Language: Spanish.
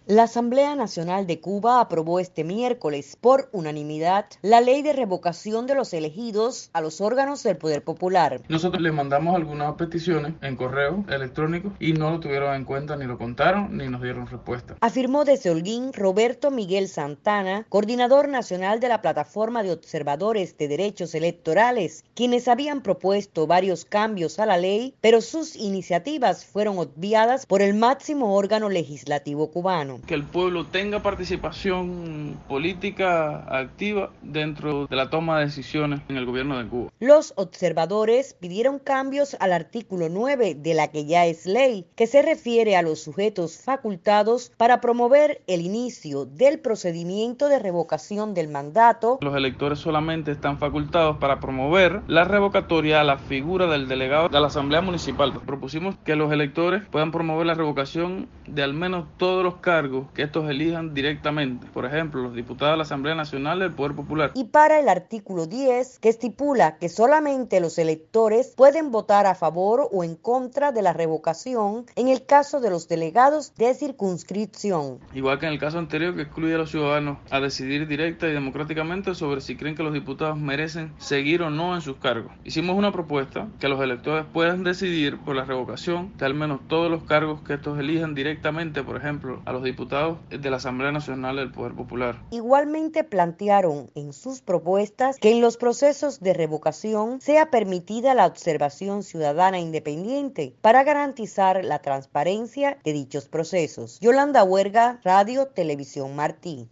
La Asamblea Nacional de Cuba aprobó este miércoles por unanimidad la ley de revocación de los elegidos a los órganos del Poder Popular. Nosotros le mandamos algunas peticiones en correo electrónico y no lo tuvieron en cuenta, ni lo contaron, ni nos dieron respuesta. Afirmó desde Holguín Roberto Miguel Santana, coordinador nacional de la Plataforma de Observadores de Derechos Electorales, quienes habían propuesto varios cambios a la ley, pero sus iniciativas fueron obviadas por el máximo órgano legislativo cubano. Que el pueblo tenga participación política activa dentro de la toma de decisiones en el gobierno de Cuba. Los observadores pidieron cambios al artículo 9 de la que ya es ley, que se refiere a los sujetos facultados para promover el inicio del procedimiento de revocación del mandato. Los electores solamente están facultados para promover la revocatoria a la figura del delegado de la Asamblea Municipal. Propusimos que los electores puedan promover la revocación de al menos todos los cargos que estos elijan directamente, por ejemplo, los diputados de la Asamblea Nacional del Poder Popular. Y para el artículo 10, que estipula que solamente los electores pueden votar a favor o en contra de la revocación en el caso de los delegados de circunscripción. Igual que en el caso anterior, que excluye a los ciudadanos a decidir directa y democráticamente sobre si creen que los diputados merecen seguir o no en sus cargos. Hicimos una propuesta que los electores puedan decidir por la revocación de al menos todos los cargos que estos elijan directamente, por ejemplo, a los diputados de la Asamblea Nacional del Poder Popular. Igualmente plantearon en sus propuestas que en los procesos de revocación sea permitida la observación ciudadana independiente para garantizar la transparencia de dichos procesos. Yolanda Huerga, Radio Televisión Martí.